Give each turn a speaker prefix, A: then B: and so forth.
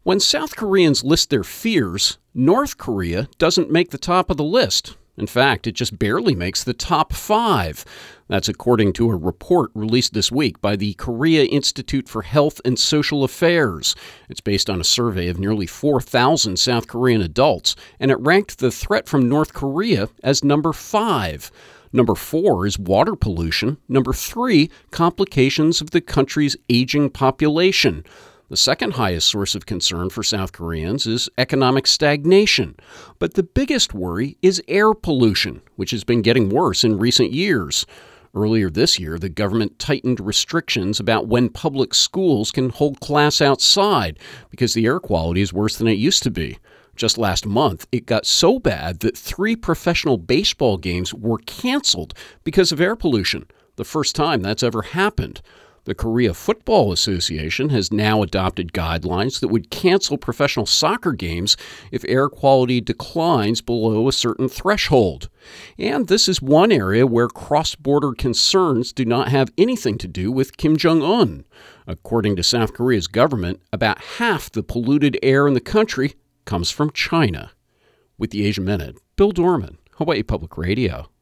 A: When South Koreans list their fears, North Korea doesn't make the top of the list. In fact, it just barely makes the top 5. That's according to a report released this week by the Korea Institute for Health and Social Affairs. It's based on a survey of nearly 4,000 South Korean adults, and it ranked the threat from North Korea as number 5. Number 4 is water pollution. Number 3, complications of the country's aging population. The second highest source of concern for South Koreans is economic stagnation. But the biggest worry is air pollution, which has been getting worse in recent years. Earlier this year, the government tightened restrictions about when public schools can hold class outside because the air quality is worse than it used to be. Just last month, it got so bad that 3 professional baseball games were canceled because of air pollution, the first time that's ever happened. The Korea Football Association has now adopted guidelines that would cancel professional soccer games if air quality declines below a certain threshold. And this is one area where cross-border concerns do not have anything to do with Kim Jong-un. According to South Korea's government, about half the polluted air in the country comes from China. With the Asia Minute, Bill Dorman, Hawaii Public Radio.